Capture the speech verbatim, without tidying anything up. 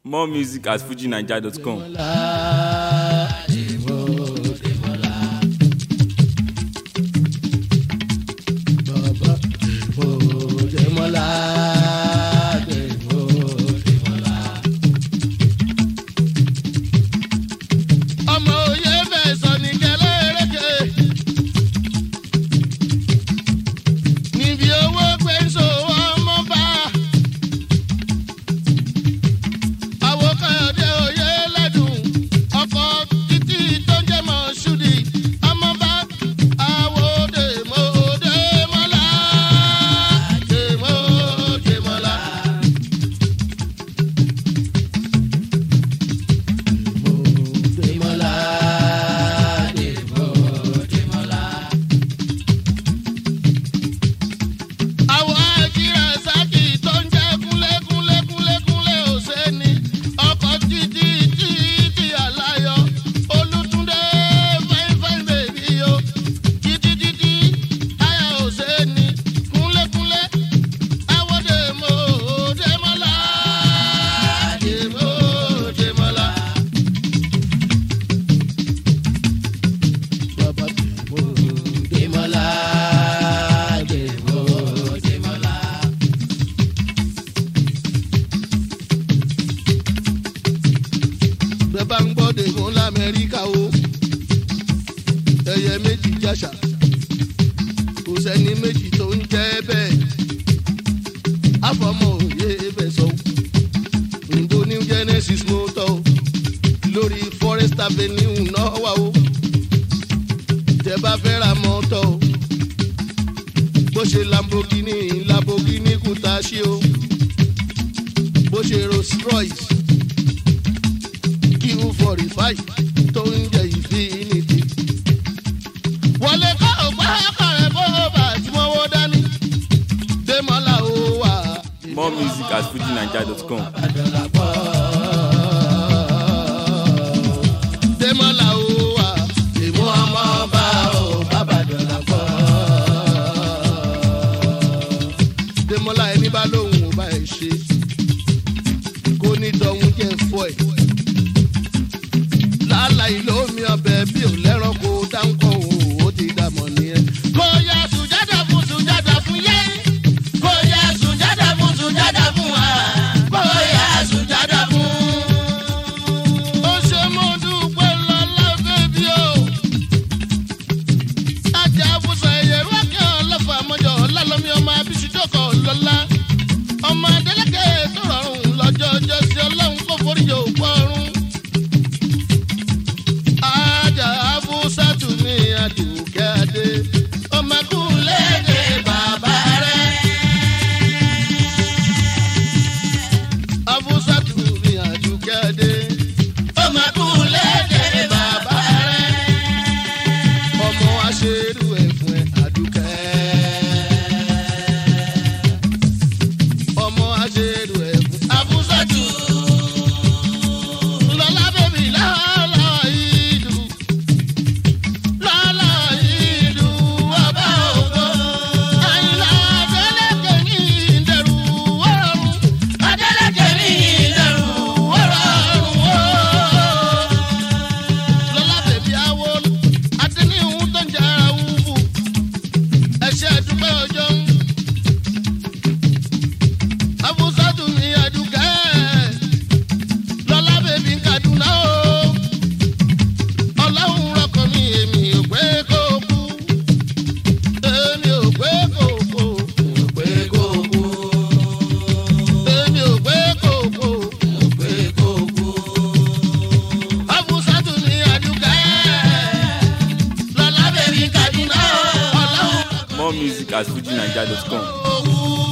More music at fuji naija dot com. bá ń gbọ́ dèmó lamẹ́ríkà o ẹyẹ méjì jàṣà kò sẹ́ni méjì tó ń jẹ́ bẹ́ẹ̀ àfọmọ́ òye bẹ́ẹ̀ sọ òyìnbó new genesis motor lórí forest avenue náà wà o tẹ́ bá fẹ́ ra mọ́tò bó ṣe lamborghini lamborghini kùtàṣí o bó ṣe rolls royce q forty-five tó ń jẹ infinity wọlé ká ògbà kọrẹ bó bá tí wọ́n wó dání Démọ́lá ó wà. More music at fuji naija dot com. Démọ́lá ó wà èmú ọmọ bá ò bàbá dọ̀là pọ̀. Démọ́lá ẹni bá lóhùn ò bá ẹ̀ ṣe kó ní tọ̀hún jẹ́ fọ́ ẹ̀. Láláì lómi ọbẹ̀ bí ò lẹ́rọ̀kọ dáńkọ̀ ó ti dàmọ̀ nìyẹn. Kó yá sùjádà fún sùjádà fún yé. Kó yá sùjádà fún sùjádà fún wa. Kó yá sùjádà fún. Ó ṣe mo dúpẹ́ lọ́lá bébí o. Ajá àbúṣe ẹ̀yẹ rọ́kẹ́ ọlọ́fà mọ́jọ́ lálọ́mí ọmọ abíṣújọ́kọ̀ lọ́lá. Ọmọ Adélékè tó rọrùn lọ́jọ́ ọjọ́ sí Ọlọ́run kó forí yóò pọ̀ ọ̀run. Sátúmí Àdùkẹ́ Adé ọmọkùnlédè bàbá rẹ̀. Abúsátúmí Àdùkẹ́ Adé ọmọkùnlédè bàbá rẹ̀. Ọmọ aṣerú ẹ̀fún ẹ̀ Àdùkẹ́. Ọmọ aṣerú ẹ̀fún Abúsátú. Lọ́lá bèbí láàlá ìdù. More music at fuji naija dot com.